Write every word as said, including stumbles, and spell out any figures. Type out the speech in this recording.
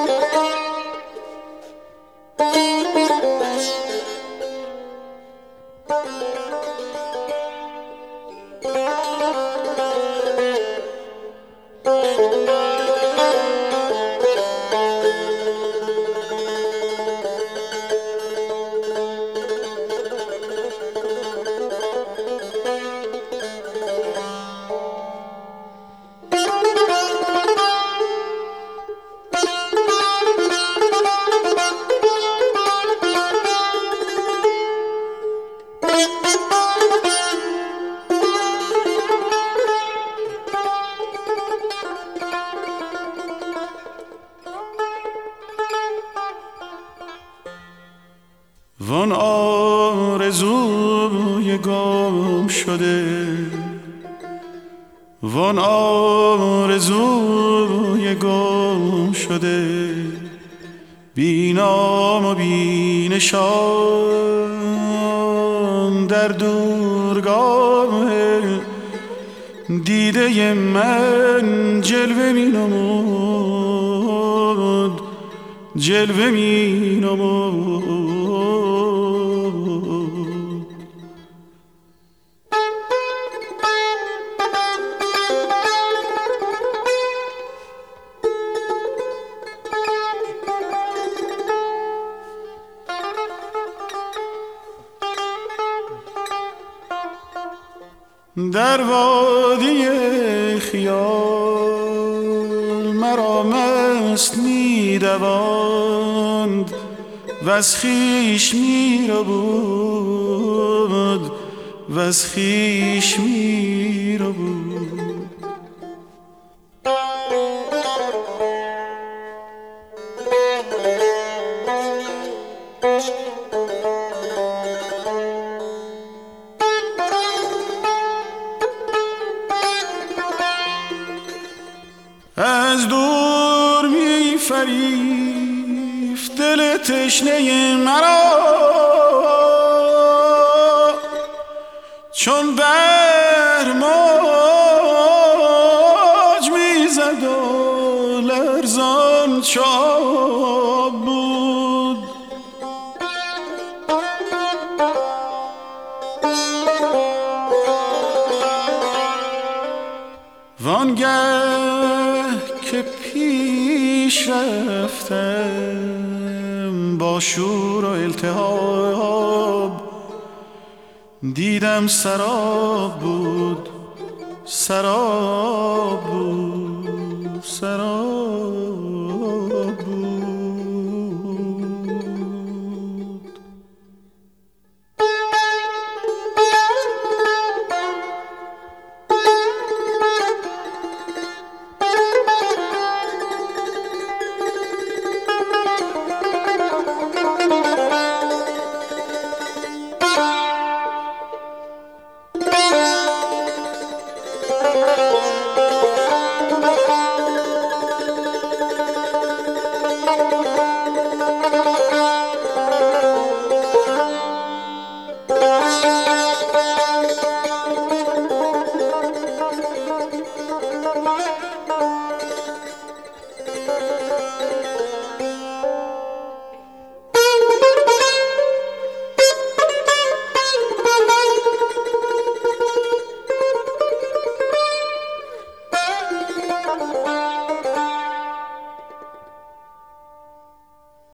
وان آرزوی گم شده، وان آرزوی گم شده، بی نام و بی نشان در دورگاه دیده من جلوه می نمود، جلوه می نمود. در وادی خیال مرا مست می دواند وز خویش می ربود، وز خویش می ربود. از دور می فریفت دل تشنه مرا، چون بحر موج می زد و لرزان چاب بود. وانگه که پیش رفتم با شور و التهاب، دیدم سراب بود، سراب بود، سراب.